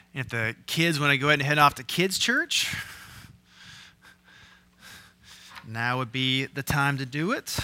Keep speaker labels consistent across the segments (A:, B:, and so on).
A: If the kids want to go ahead and head off to kids' church, now would be the time to do it.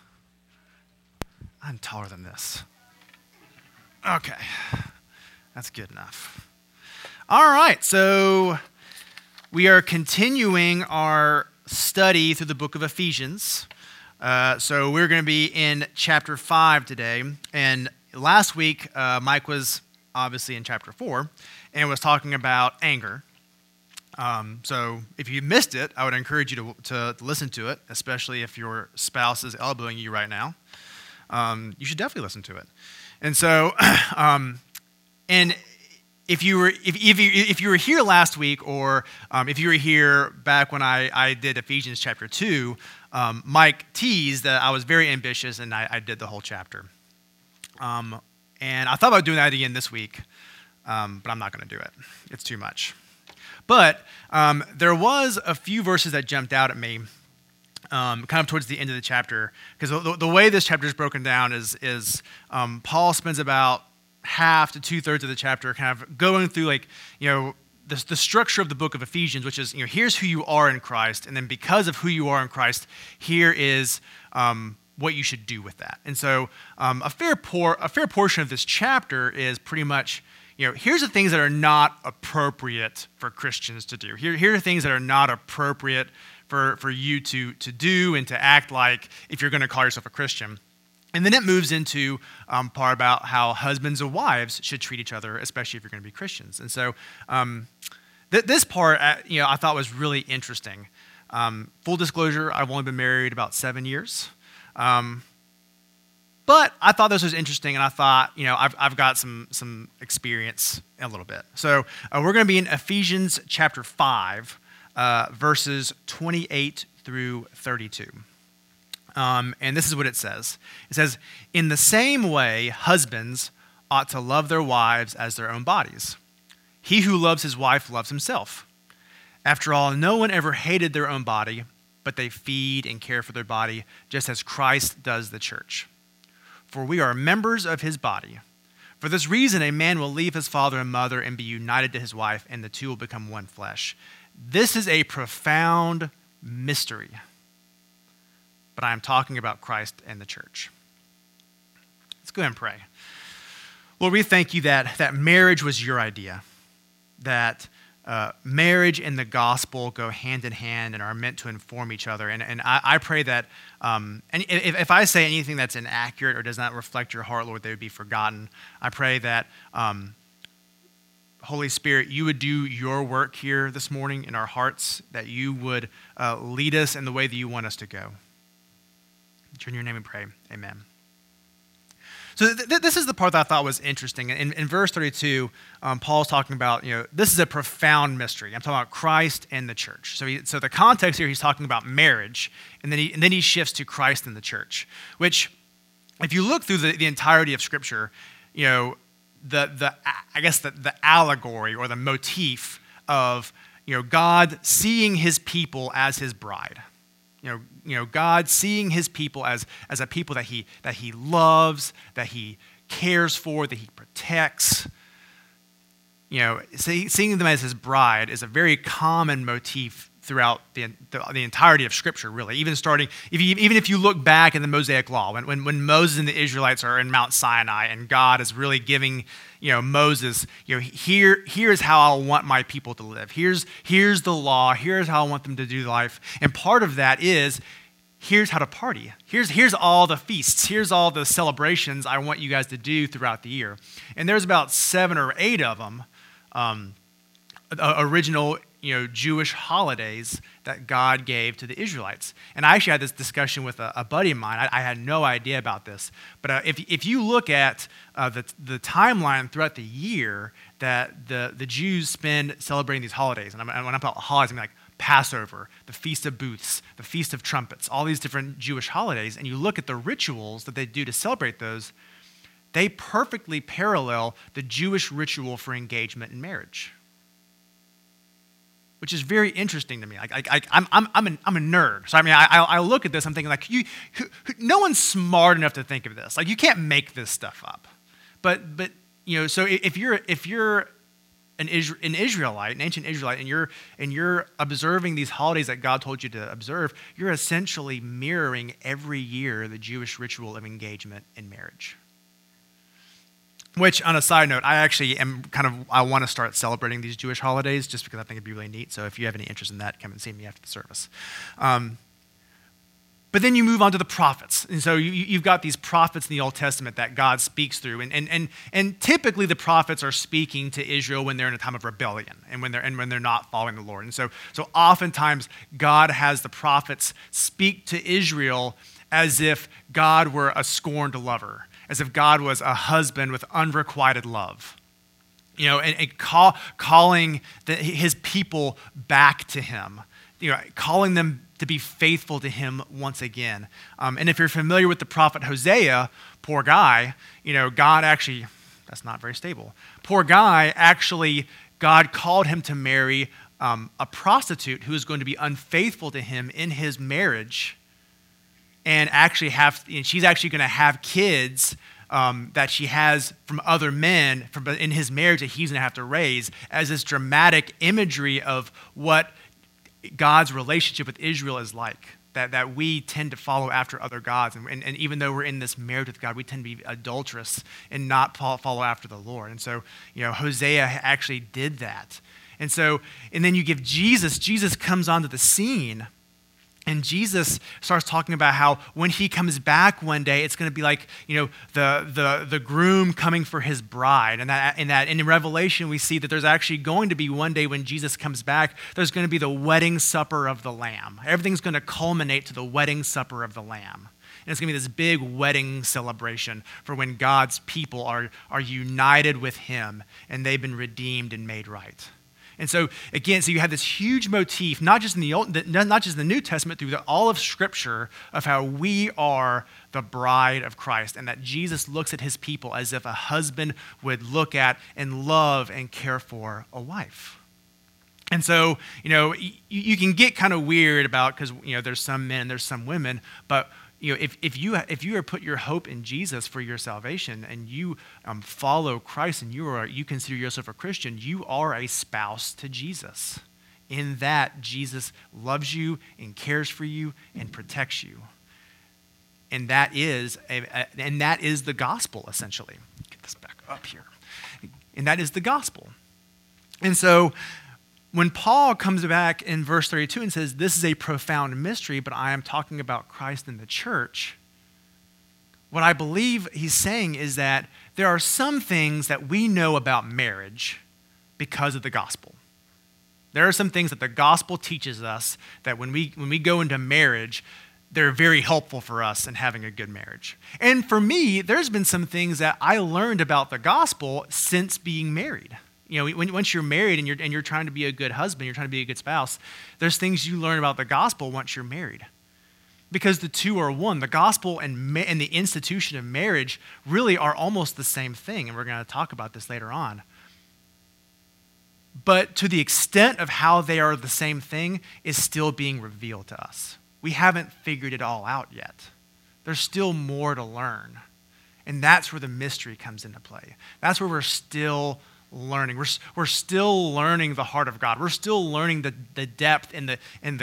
A: I'm taller than this. Okay, that's good enough. All right, so we are continuing our study through the book of Ephesians. So we're going to be in chapter 5 today. And last week, Mike was obviously in chapter 4 and was talking about anger. So if you missed it, I would encourage you to listen to it, especially if your spouse is elbowing you right now. You should definitely listen to it. And so, and if you were here last week, or if you were here back when I did Ephesians chapter 2, Mike teased that I was very ambitious and I did the whole chapter. And I thought about doing that again this week, but I'm not going to do it. It's too much. But there was a few verses that jumped out at me kind of towards the end of the chapter, because the way this chapter is broken down is Paul spends about half to 2/3 of the chapter kind of going through the structure of the book of Ephesians, which is, here's who you are in Christ, and then because of who you are in Christ, here is what you should do with that. And so a fair portion of this chapter is pretty much, here's the things that are not appropriate for Christians to do. Here are things that are not appropriate for you to do and to act like if you're going to call yourself a Christian. And then it moves into part about how husbands and wives should treat each other, especially if you're going to be Christians. And so this part, I thought was really interesting. Full disclosure, I've only been married about 7 years. But I thought this was interesting, and I thought, I've got some experience a little bit. So we're going to be in Ephesians chapter 5, verses 28 through 32. And this is what it says. It says, "In the same way, husbands ought to love their wives as their own bodies. He who loves his wife loves himself. After all, no one ever hated their own body, but they feed and care for their body, just as Christ does the church. For we are members of his body. For this reason, a man will leave his father and mother and be united to his wife, and the two will become one flesh. This is a profound mystery. But I am talking about Christ and the church." Let's go ahead and pray. Lord, we thank you that marriage was your idea, that marriage and the gospel go hand in hand and are meant to inform each other. And I pray that and if I say anything that's inaccurate or does not reflect your heart, Lord, they would be forgotten. I pray that Holy Spirit, you would do your work here this morning in our hearts, that you would lead us in the way that you want us to go. In your name we pray. Amen. So this is the part that I thought was interesting. In verse 32, Paul's talking about, this is a profound mystery. I'm talking about Christ and the church. So the context here, he's talking about marriage, and then he shifts to Christ and the church, which, if you look through the entirety of Scripture, the allegory or the motif of, God seeing his people as his bride. God seeing his people as a people that he loves, that he cares for, that he protects. Seeing them as his bride is a very common motif throughout the entirety of Scripture, really. Even if you look back in the Mosaic Law, when Moses and the Israelites are in Mount Sinai and God is really giving Moses, here is how I want my people to live. Here's the law. Here's how I want them to do life. And part of that is, here's how to party. Here's all the feasts. Here's all the celebrations I want you guys to do throughout the year. And there's about 7 or 8 of them, original Jewish holidays that God gave to the Israelites. And I actually had this discussion with a buddy of mine. I had no idea about this. But if you look at the timeline throughout the year that the Jews spend celebrating these holidays, and when I'm about holidays, I mean like Passover, the Feast of Booths, the Feast of Trumpets, all these different Jewish holidays, and you look at the rituals that they do to celebrate those, they perfectly parallel the Jewish ritual for engagement in marriage, which is very interesting to me. I'm a nerd, so I look at this. I'm thinking no one's smart enough to think of this. You can't make this stuff up. But so if you're an Israelite, an ancient Israelite, and you're observing these holidays that God told you to observe, you're essentially mirroring every year the Jewish ritual of engagement in marriage. Which, on a side note, I want to start celebrating these Jewish holidays just because I think it'd be really neat. So if you have any interest in that, come and see me after the service. But then you move on to the prophets. And so you've got these prophets in the Old Testament that God speaks through. And typically the prophets are speaking to Israel when they're in a time of rebellion and when they're not following the Lord. And so oftentimes God has the prophets speak to Israel as if God were a scorned lover, as if God was a husband with unrequited love. And calling his people back to him, calling them to be faithful to him once again. And if you're familiar with the prophet Hosea, poor guy, God actually, that's not very stable. Poor guy, actually, God called him to marry a prostitute who is going to be unfaithful to him in his marriage, and she's actually going to have kids that she has from other men in his marriage that he's going to have to raise, as this dramatic imagery of what God's relationship with Israel is like, that we tend to follow after other gods. And even though we're in this marriage with God, we tend to be adulterous and not follow after the Lord. And so, Hosea actually did that. And then you give Jesus comes onto the scene, and Jesus starts talking about how when he comes back one day, it's going to be like, the groom coming for his bride. And in Revelation, we see that there's actually going to be one day when Jesus comes back, there's going to be the wedding supper of the Lamb. Everything's going to culminate to the wedding supper of the Lamb. And it's going to be this big wedding celebration for when God's people are united with him and they've been redeemed and made right. And so again, you have this huge motif, not just in the New Testament, through all of Scripture, of how we are the bride of Christ, and that Jesus looks at his people as if a husband would look at and love and care for a wife. And so, you can get kind of weird about, because there's some men and there's some women, but if you are put your hope in Jesus for your salvation, and you follow Christ, and you consider yourself a Christian, you are a spouse to Jesus. In that, Jesus loves you and cares for you and protects you, and that is the gospel, essentially. Get this back up here, and that is the gospel. And so, when Paul comes back in verse 32 and says, this is a profound mystery, but I am talking about Christ and the church, what I believe he's saying is that there are some things that we know about marriage because of the gospel. There are some things that the gospel teaches us that when we go into marriage, they're very helpful for us in having a good marriage. And for me, there's been some things that I learned about the gospel since being married. Once you're married and you're trying to be a good husband, you're trying to be a good spouse, there's things you learn about the gospel once you're married. Because the two are one. The gospel and the institution of marriage really are almost the same thing, and we're going to talk about this later on. But to the extent of how they are the same thing is still being revealed to us. We haven't figured it all out yet. There's still more to learn. And that's where the mystery comes into play. That's where we're still learning. We're still learning the heart of God. We're still learning the depth and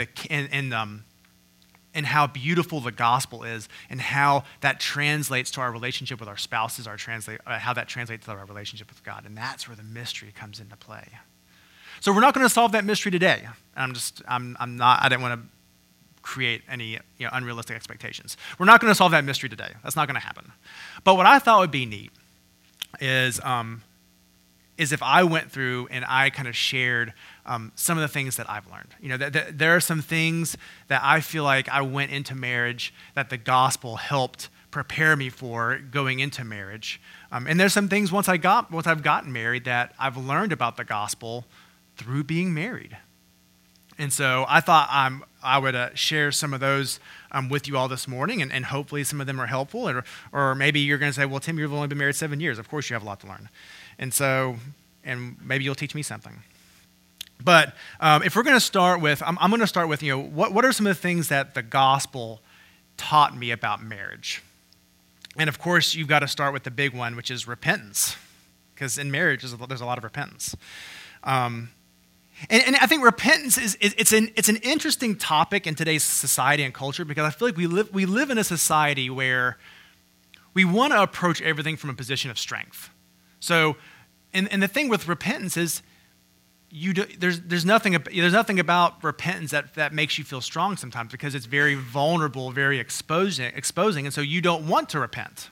A: how beautiful the gospel is, and how that translates to our relationship with our spouses, how that translates to our relationship with God. And that's where the mystery comes into play. So we're not going to solve that mystery today. I didn't want to create any unrealistic expectations. We're not going to solve that mystery today. That's not going to happen. But what I thought would be neat is if I went through and I kind of shared some of the things that I've learned. There are some things that I feel like I went into marriage that the gospel helped prepare me for going into marriage. And there's some things once I've gotten married that I've learned about the gospel through being married. And so I thought I would share some of those with you all this morning, and hopefully some of them are helpful. Or maybe you're going to say, well, Tim, you've only been married 7 years. Of course you have a lot to learn. And maybe you'll teach me something. But if we're going to start with, I'm going to start with, what are some of the things that the gospel taught me about marriage? And of course, you've got to start with the big one, which is repentance. Because in marriage, there's a lot of repentance. And I think repentance it's an interesting topic in today's society and culture, because I feel like we live in a society where we want to approach everything from a position of strength. So, and the thing with repentance is there's nothing about repentance that makes you feel strong sometimes, because it's very vulnerable, very exposing, and so you don't want to repent.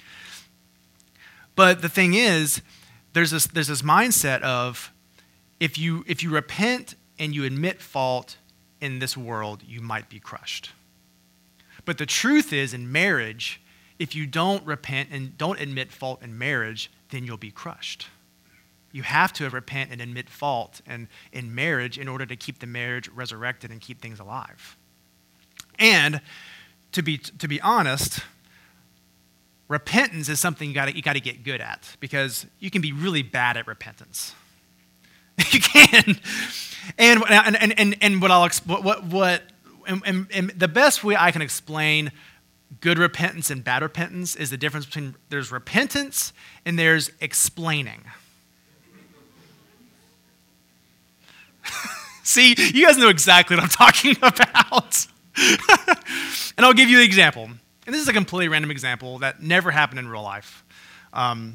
A: But the thing is, there's this mindset of, if you repent and you admit fault in this world, you might be crushed. But the truth is, in marriage, if you don't repent and don't admit fault in marriage, then you'll be crushed. You have to repent and admit fault in marriage in order to keep the marriage resurrected and keep things alive. And to be honest, repentance is something you got to get good at, because you can be really bad at repentance. You can, and the best way I can explain good repentance and bad repentance is the difference between, there's repentance and there's explaining. See, you guys know exactly what I'm talking about. And I'll give you an example. And this is a completely random example that never happened in real life. Because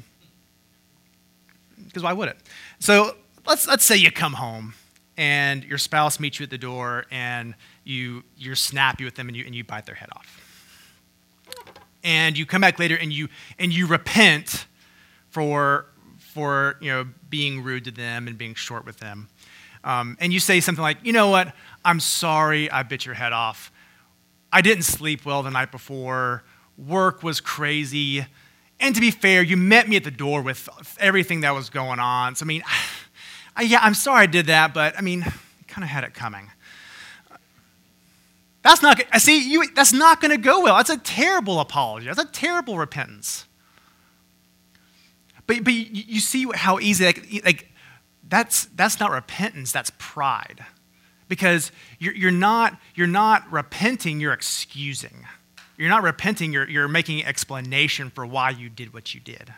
A: why would it? So let's say you come home and your spouse meets you at the door, and you're snappy with them, and you bite their head off. And you come back later and you repent for being rude to them and being short with them. And you say something like, you know what, I'm sorry I bit your head off. I didn't sleep well the night before. Work was crazy. And to be fair, you met me at the door with everything that was going on. So, I'm sorry I did that, but, you kind of had it coming. That's not going to go well. That's a terrible apology. That's a terrible repentance. But you see how easy, that's not repentance, that's pride. Because you're not repenting, you're excusing. You're not repenting, you're making an explanation for why you did what you did.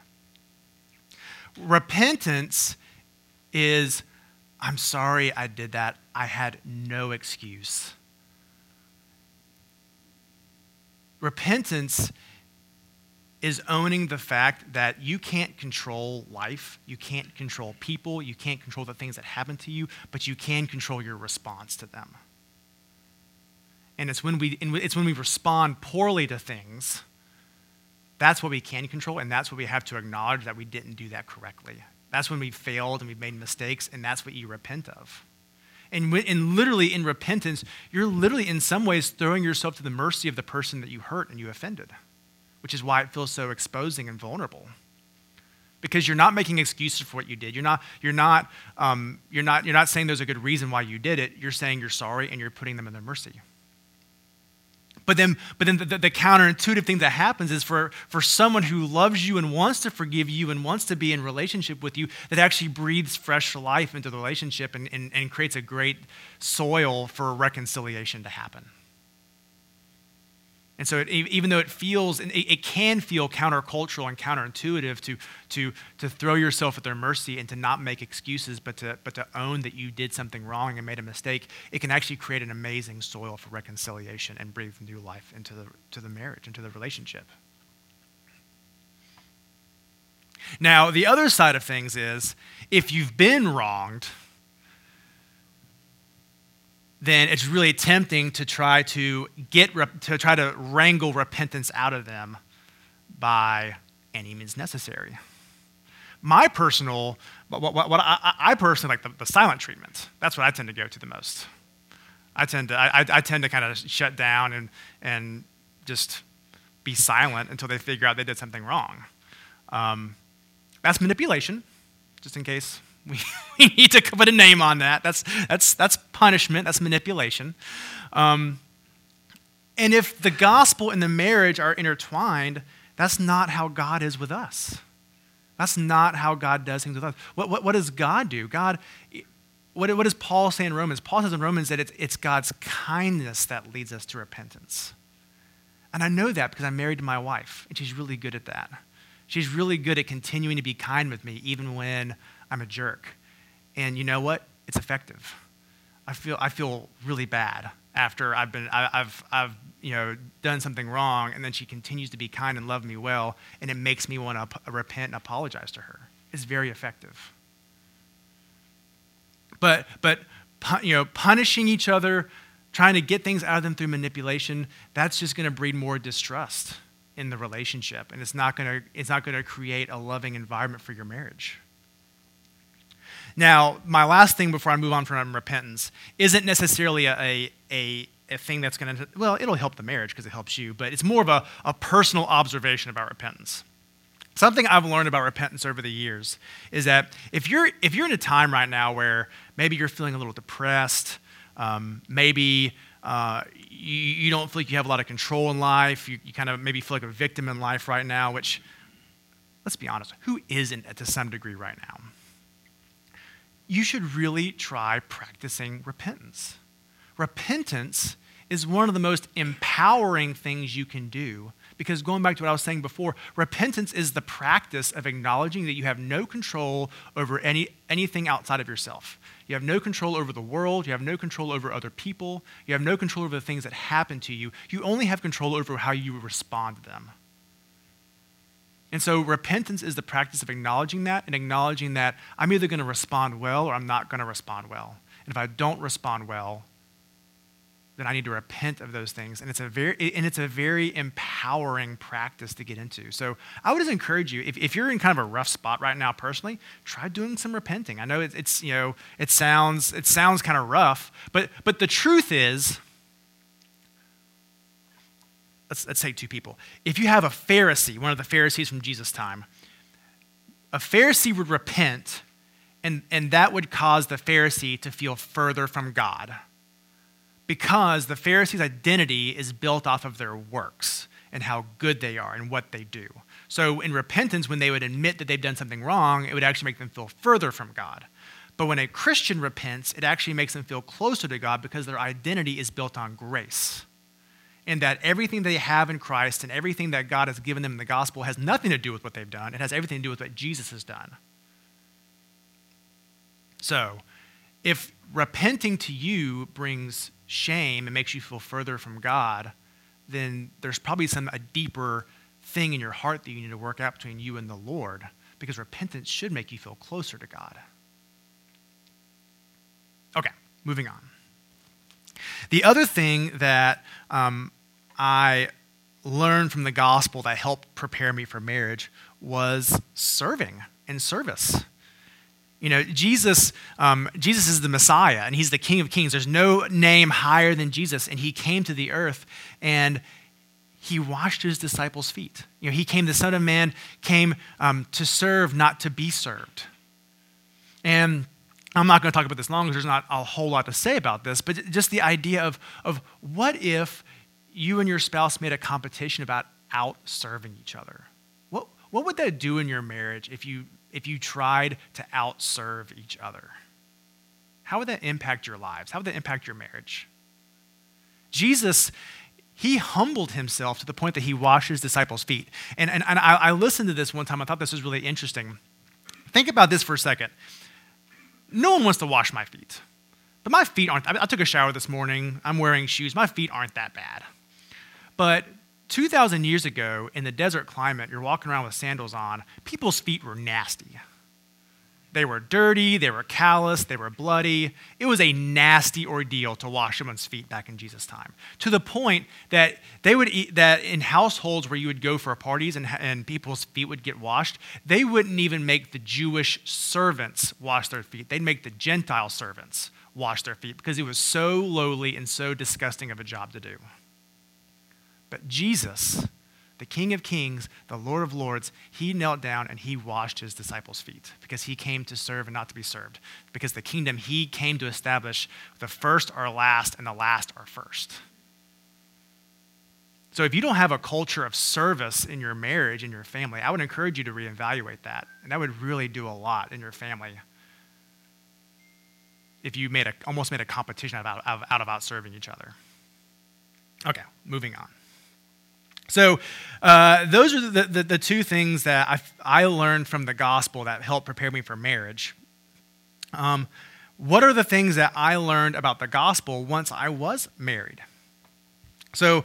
A: Repentance is, I'm sorry I did that. I had no excuse. Repentance is owning the fact that you can't control life, you can't control people, you can't control the things that happen to you, but you can control your response to them. And it's when we respond poorly to things, that's what we can control, and that's what we have to acknowledge, that we didn't do that correctly. That's when we failed and we've made mistakes, and that's what you repent of. And literally in repentance, you're literally in some ways throwing yourself to the mercy of the person that you hurt and you offended, which is why it feels so exposing and vulnerable. Because you're not making excuses for what you did. You're not saying there's a good reason why you did it. You're saying you're sorry and you're putting them in their mercy. But then the counterintuitive thing that happens is for someone who loves you and wants to forgive you and wants to be in relationship with you, that actually breathes fresh life into the relationship and creates a great soil for reconciliation to happen. And so even though it can feel countercultural and counterintuitive to throw yourself at their mercy and to not make excuses, but to own that you did something wrong and made a mistake, it can actually create an amazing soil for reconciliation and breathe new life into the marriage, into the relationship. Now, the other side of things is, if you've been wronged, then it's really tempting to try to wrangle repentance out of them by any means necessary. I personally like the silent treatment. That's what I tend to go to the most. I tend to kind of shut down and just be silent until they figure out they did something wrong. That's manipulation, just in case. We need to put a name on that. That's punishment. That's manipulation. And if the gospel and the marriage are intertwined, that's not how God is with us. That's not how God does things with us. What does God do? What does Paul say in Romans? Paul says in Romans that it's God's kindness that leads us to repentance. And I know that because I'm married to my wife, and she's really good at that. She's really good at continuing to be kind with me even when I'm a jerk. And you know what? It's effective. I feel really bad after I've done something wrong, and then she continues to be kind and love me well, and it makes me want to repent and apologize to her. It's very effective. But punishing each other, trying to get things out of them through manipulation, that's just going to breed more distrust in the relationship, and it's not going to create a loving environment for your marriage. Now, my last thing before I move on from repentance isn't necessarily a thing that's going to, well, it'll help the marriage because it helps you, but it's more of a personal observation about repentance. Something I've learned about repentance over the years is that if you're in a time right now where maybe you're feeling a little depressed, maybe you don't feel like you have a lot of control in life, you kind of maybe feel like a victim in life right now, which, let's be honest, who isn't to some degree right now? You should really try practicing repentance. Repentance is one of the most empowering things you can do, because going back to what I was saying before, repentance is the practice of acknowledging that you have no control over anything outside of yourself. You have no control over the world. You have no control over other people. You have no control over the things that happen to you. You only have control over how you respond to them. And so repentance is the practice of acknowledging that and acknowledging that I'm either going to respond well or I'm not going to respond well. And if I don't respond well, then I need to repent of those things. And it's a very empowering practice to get into. So I would just encourage you, if you're in kind of a rough spot right now personally, try doing some repenting. I know it sounds kind of rough, but the truth is, let's say two people. If you have a Pharisee, one of the Pharisees from Jesus' time, a Pharisee would repent, and that would cause the Pharisee to feel further from God, because the Pharisee's identity is built off of their works and how good they are and what they do. So in repentance, when they would admit that they've done something wrong, it would actually make them feel further from God. But when a Christian repents, it actually makes them feel closer to God because their identity is built on grace. And that everything they have in Christ and everything that God has given them in the gospel has nothing to do with what they've done. It has everything to do with what Jesus has done. So, if repenting to you brings shame and makes you feel further from God, then there's probably a deeper thing in your heart that you need to work out between you and the Lord, because repentance should make you feel closer to God. Okay, moving on. The other thing that I learned from the gospel that helped prepare me for marriage was serving and service. Jesus is the Messiah, and he's the King of Kings. There's no name higher than Jesus, and he came to the earth, and he washed his disciples' feet. He came, the Son of Man came to serve, not to be served. And I'm not going to talk about this long because there's not a whole lot to say about this, but just the idea of what if you and your spouse made a competition about out-serving each other? What would that do in your marriage if you tried to out-serve each other? How would that impact your lives? How would that impact your marriage? Jesus, he humbled himself to the point that he washed his disciples' feet. And I listened to this one time. I thought this was really interesting. Think about this for a second. No one wants to wash my feet. But my feet aren't, I took a shower this morning. I'm wearing shoes. My feet aren't that bad. But 2,000 years ago, in the desert climate, you're walking around with sandals on, people's feet were nasty. They were dirty, they were callous, they were bloody. It was a nasty ordeal to wash someone's feet back in Jesus' time. To the point that that in households where you would go for parties and people's feet would get washed, they wouldn't even make the Jewish servants wash their feet. They'd make the Gentile servants wash their feet because it was so lowly and so disgusting of a job to do. But Jesus, the King of Kings, the Lord of Lords, he knelt down and he washed his disciples' feet because he came to serve and not to be served. Because the kingdom he came to establish, the first are last and the last are first. So if you don't have a culture of service in your marriage, in your family, I would encourage you to reevaluate that. And that would really do a lot in your family if you almost made a competition out of serving each other. Okay, moving on. So those are the two things that I learned from the gospel that helped prepare me for marriage. What are the things that I learned about the gospel once I was married? So,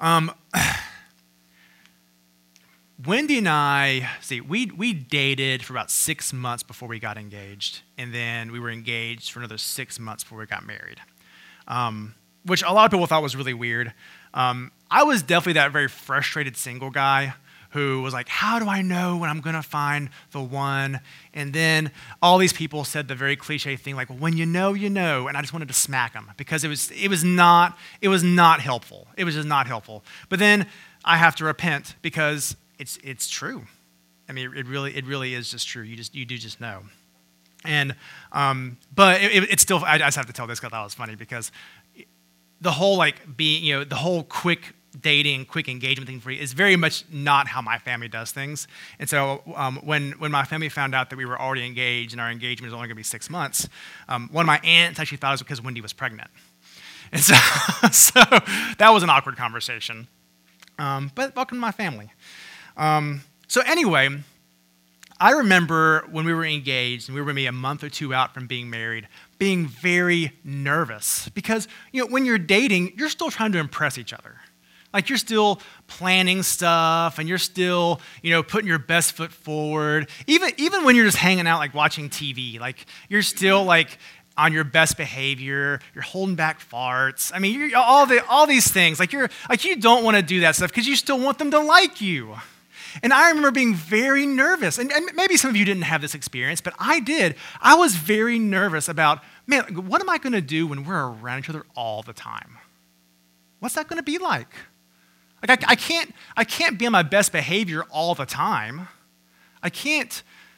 A: Wendy and I, we dated for about 6 months before we got engaged, and then we were engaged for another 6 months before we got married, which a lot of people thought was really weird. I was definitely that very frustrated single guy who was like, how do I know when I'm going to find the one? And then all these people said the very cliche thing like, well, when you know, you know, and I just wanted to smack them because it was not helpful. It was just not helpful. But then I have to repent because it's true. I mean, it really is just true. You do just know. And but it's still, I just have to tell this because I thought it was funny because the whole the whole quick dating, quick engagement thing for you is very much not how my family does things. And so when my family found out that we were already engaged and our engagement was only going to be 6 months, one of my aunts actually thought it was because Wendy was pregnant. And so that was an awkward conversation. But welcome to my family. So anyway, I remember when we were engaged and we were maybe a month or two out from being married, being very nervous because, when you're dating, you're still trying to impress each other. Like you're still planning stuff and you're still, putting your best foot forward. Even when you're just hanging out, like watching TV, like you're still like on your best behavior. You're holding back farts. I mean, you're all these things. Like you don't want to do that stuff because you still want them to like you. And I remember being very nervous. And maybe some of you didn't have this experience, but I did. I was very nervous about, man, what am I going to do when we're around each other all the time? What's that going to be like? Like I can't be on my best behavior all the time. I can't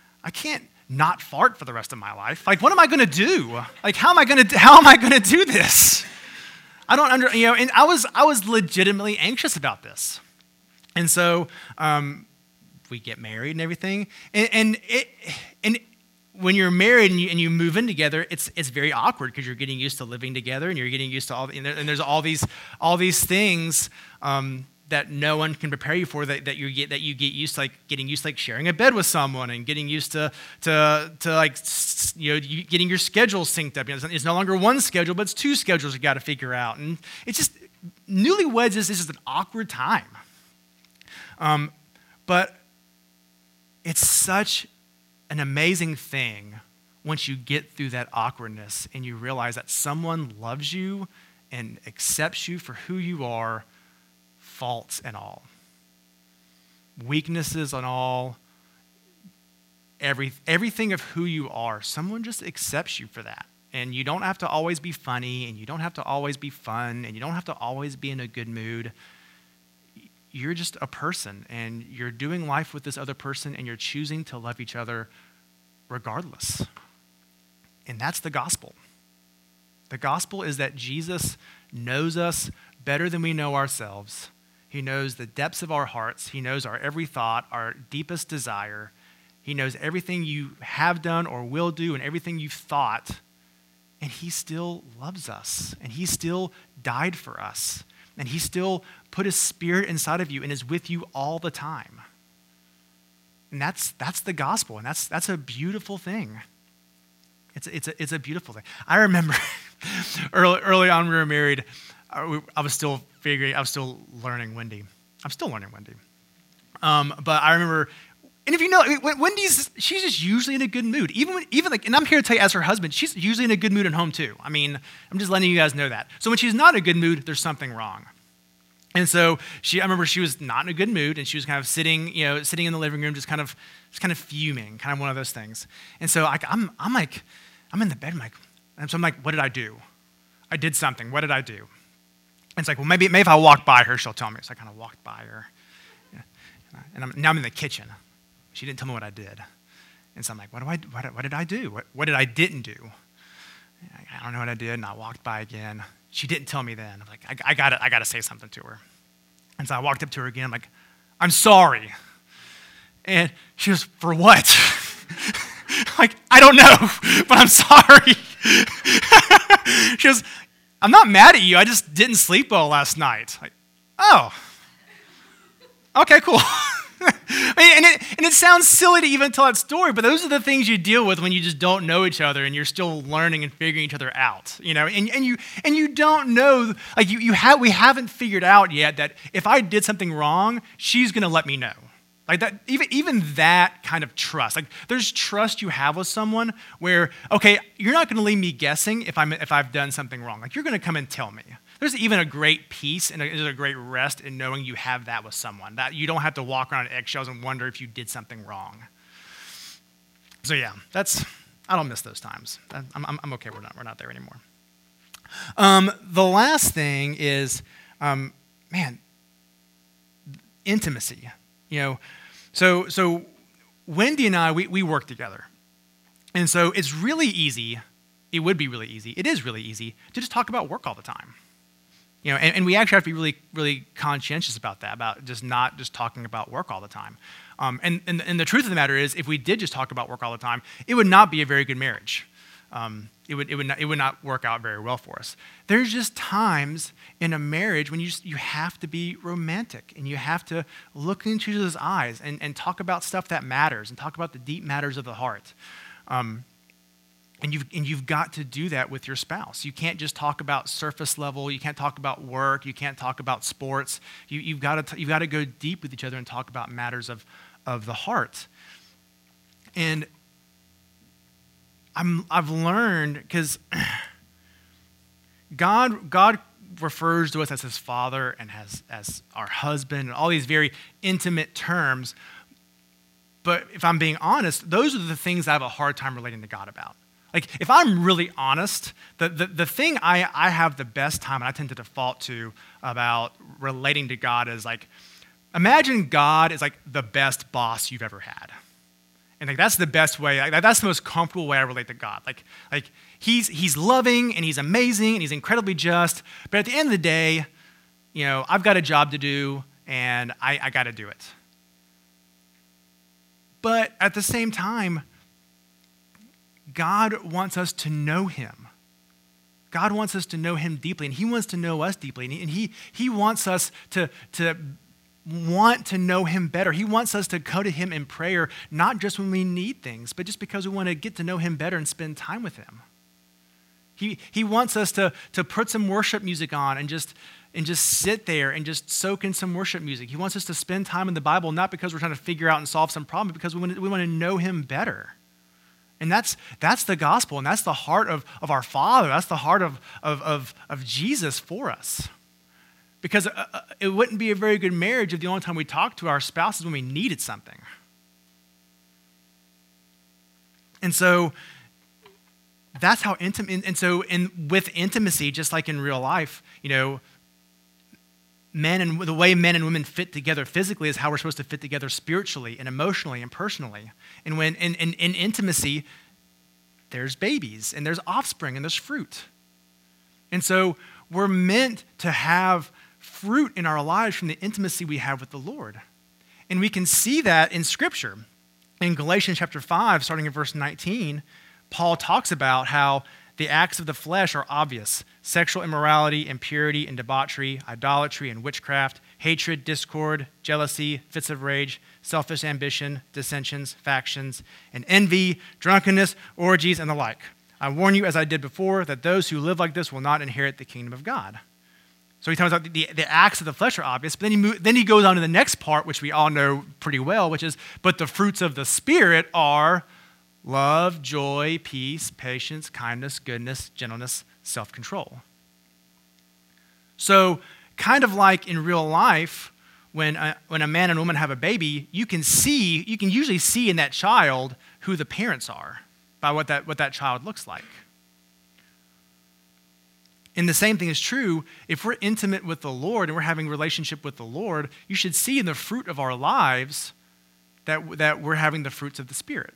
A: not fart for the rest of my life. Like, what am I going to do? Like, how am I going to do this? I don't and I was legitimately anxious about this. And so we get married and everything, and when you're married and you move in together, it's very awkward because you're getting used to living together and you're getting used to and there's all these things that no one can prepare you for that you get used to, like getting used to like sharing a bed with someone and getting used to like getting your schedule synced up. It's no longer one schedule, but it's two schedules you got to figure out, and it's just newlyweds is just an awkward time. But it's such an amazing thing once you get through that awkwardness and you realize that someone loves you and accepts you for who you are, faults and all, weaknesses and all, everything of who you are. Someone just accepts you for that. And you don't have to always be funny, and you don't have to always be fun, and you don't have to always be in a good mood. You're just a person, and you're doing life with this other person, and you're choosing to love each other regardless. And that's the gospel. The gospel is that Jesus knows us better than we know ourselves. He knows the depths of our hearts. He knows our every thought, our deepest desire. He knows everything you have done or will do and everything you've thought. And he still loves us, and he still died for us. And he still put his spirit inside of you and is with you all the time. And that's the gospel, and that's a beautiful thing. It's a beautiful thing. I remember early on when we were married, I was still learning Wendy. I'm still learning Wendy. But I remember, and if you know, she's just usually in a good mood. Even like, and I'm here to tell you as her husband, she's usually in a good mood at home too. I mean, I'm just letting you guys know that. So when she's not in a good mood, there's something wrong. And so I remember she was not in a good mood, and she was kind of sitting in the living room, just kind of fuming, kind of one of those things. And so I'm in the bed, and so I'm like, what did I do? I did something. What did I do? And it's like, well, maybe if I walk by her, she'll tell me. So I kind of walked by her, and now I'm in the kitchen. She didn't tell me what I did, and so I'm like, what did I do? What did I didn't do? I don't know what I did, and I walked by again. She didn't tell me then. I'm like, I got to say something to her. And so I walked up to her again. I'm like, I'm sorry. And she goes, for what? Like, I don't know, but I'm sorry. She goes, I'm not mad at you. I just didn't sleep well last night. Like, oh, okay, cool. And it sounds silly to even tell that story, but those are the things you deal with when you just don't know each other and you're still learning and figuring each other out, and you don't know, like we haven't figured out yet that if I did something wrong, she's going to let me know. Like that, even that kind of trust. Like there's trust you have with someone where, okay, you're not going to leave me guessing if I've done something wrong. Like you're going to come and tell me. There's even a great peace and there's a great rest in knowing you have that with someone, that you don't have to walk around eggshells and wonder if you did something wrong. So yeah, I don't miss those times. I'm okay. We're not there anymore. The last thing is, intimacy. So Wendy and I, we work together, and so it's really easy. It would be really easy. It is really easy to just talk about work all the time. And we actually have to be really, really conscientious about that, about just not just talking about work all the time. And the truth of the matter is, if we did just talk about work all the time, it would not be a very good marriage. It would not work out very well for us. There's just times in a marriage when you have to be romantic and you have to look into each other's eyes and talk about stuff that matters and talk about the deep matters of the heart. And you've got to do that with your spouse. You can't just talk about surface level. You can't talk about work. You can't talk about sports. You've got to go deep with each other and talk about matters of the heart. And I've learned, because God refers to us as his father and as our husband and all these very intimate terms. But if I'm being honest, those are the things I have a hard time relating to God about. Like, if I'm really honest, the thing I have the best time, and I tend to default to about relating to God, is like, imagine God is like the best boss you've ever had. And like that's the best way, like that's the most comfortable way I relate to God. Like he's loving and he's amazing and he's incredibly just, but at the end of the day, I've got a job to do and I got to do it. But at the same time, God wants us to know him. God wants us to know him deeply, and he wants to know us deeply, and he wants us to want to know him better. He wants us to go to him in prayer, not just when we need things, but just because we want to get to know him better and spend time with him. He wants us to put some worship music on and just sit there and just soak in some worship music. He wants us to spend time in the Bible, not because we're trying to figure out and solve some problem, but because we want to know him better. And that's the gospel, and that's the heart of our Father. That's the heart of Jesus for us. Because it wouldn't be a very good marriage if the only time we talk to our spouse is when we needed something. And so that's how intimate. And so with intimacy, just like in real life, the way men and women fit together physically is how we're supposed to fit together spiritually and emotionally and personally. And when in intimacy, there's babies and there's offspring and there's fruit. And so we're meant to have fruit in our lives from the intimacy we have with the Lord. And we can see that in Scripture. In Galatians chapter 5, starting in verse 19, Paul talks about how the acts of the flesh are obvious: sexual immorality, impurity, and debauchery, idolatry and witchcraft, hatred, discord, jealousy, fits of rage, selfish ambition, dissensions, factions, and envy, drunkenness, orgies, and the like. I warn you, as I did before, that those who live like this will not inherit the kingdom of God. So he talks about the acts of the flesh are obvious, but then he goes on to the next part, which we all know pretty well, which is, but the fruits of the Spirit are love, joy, peace, patience, kindness, goodness, gentleness, self-control. So kind of like in real life, when a man and woman have a baby, you can usually see in that child who the parents are by what that child looks like. And the same thing is true if we're intimate with the Lord and we're having a relationship with the Lord. You should see in the fruit of our lives that we're having the fruits of the Spirit.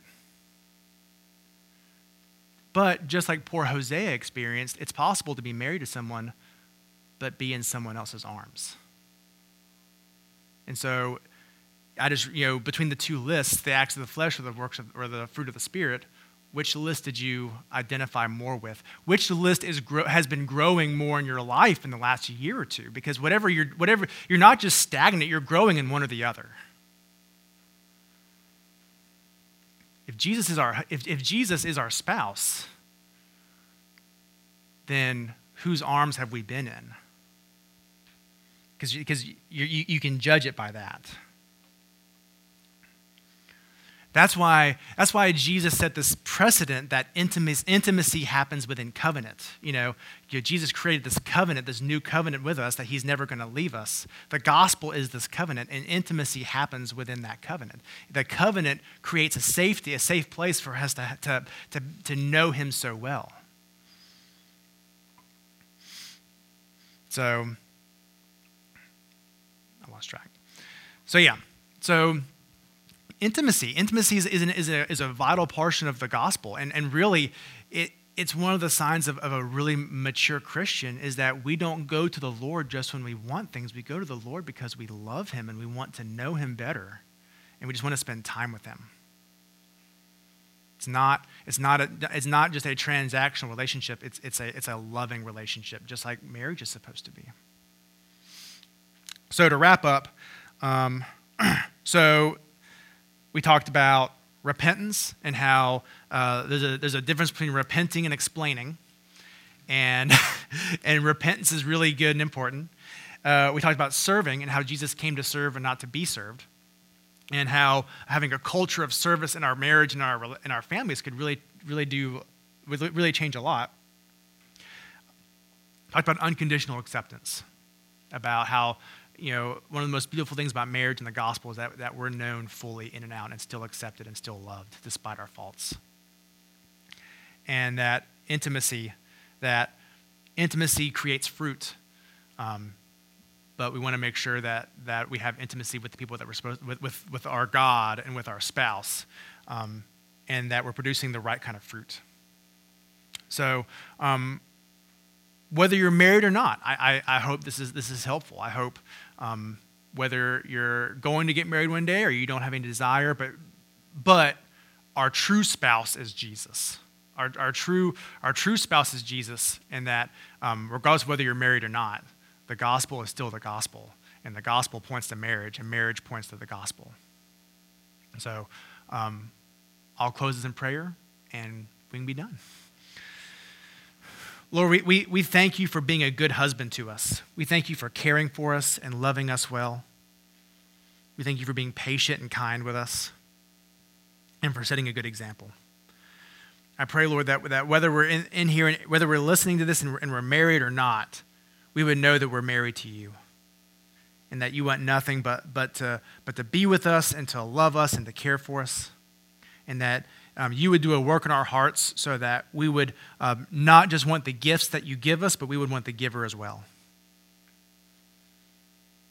A: But just like poor Hosea experienced, it's possible to be married to someone but be in someone else's arms. And so I just, between the two lists, the acts of the flesh or the works or the fruit of the Spirit, which list did you identify more with? Which list has been growing more in your life in the last year or two? Because whatever you're not just stagnant, you're growing in one or the other. if Jesus is our spouse, then whose arms have we been in? Because you can judge it by that. That's why Jesus set this precedent that intimacy happens within covenant. Jesus created this covenant, this new covenant with us, that he's never going to leave us. The gospel is this covenant, and intimacy happens within that covenant. The covenant creates a safe place for us to know him so well. So, I lost track. So intimacy is a vital portion of the gospel, and really, it's one of the signs of a really mature Christian is that we don't go to the Lord just when we want things. We go to the Lord because we love him and we want to know him better, and we just want to spend time with him. It's not just a transactional relationship. It's a loving relationship, just like marriage is supposed to be. So to wrap up, we talked about repentance and how there's a difference between repenting and explaining, and repentance is really good and important. We talked about serving and how Jesus came to serve and not to be served, and how having a culture of service in our marriage and in our families could really change a lot. Talked about unconditional acceptance, about how one of the most beautiful things about marriage and the gospel is that we're known fully in and out and still accepted and still loved despite our faults. And that intimacy creates fruit. But we want to make sure that we have intimacy with the people that we're supposed with our God and with our spouse, and that we're producing the right kind of fruit. So, whether you're married or not, I hope this is helpful. I hope whether you're going to get married one day or you don't have any desire, but our true spouse is Jesus. Our true spouse is Jesus, and that regardless of whether you're married or not, the gospel is still the gospel, and the gospel points to marriage, and marriage points to the gospel. So I'll close this in prayer, and we can be done. Lord, we thank you for being a good husband to us. We thank you for caring for us and loving us well. We thank you for being patient and kind with us and for setting a good example. I pray, Lord, that whether we're in here, whether we're listening to this and we're married or not, we would know that we're married to you and that you want nothing but to be with us and to love us and to care for us, and that you would do a work in our hearts so that we would not just want the gifts that you give us, but we would want the giver as well.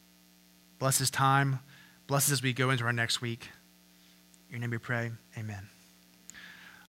A: Bless this time. Bless us as we go into our next week. In your name we pray. Amen.